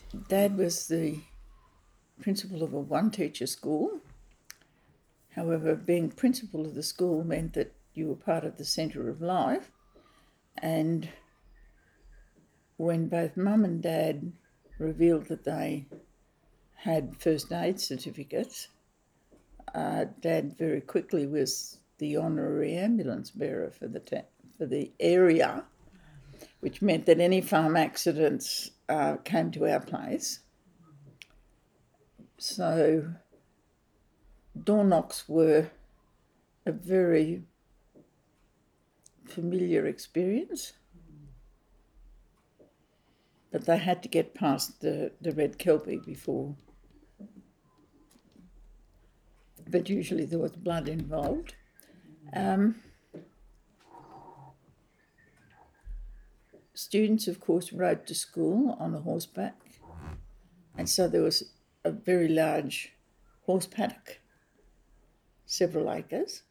Dad was the principal of a one-teacher school. However, being principal of the school meant that you were part of the centre of life. And when both Mum and Dad revealed that they had first aid certificates, Dad very quickly was the honorary ambulance bearer for the area, which meant that any farm accidents came to our place. So door knocks were a very familiar experience, but they had to get past the red kelpie before. But usually there was blood involved. Students, of course, rode to school on a horseback, and so there was a very large horse paddock, several acres.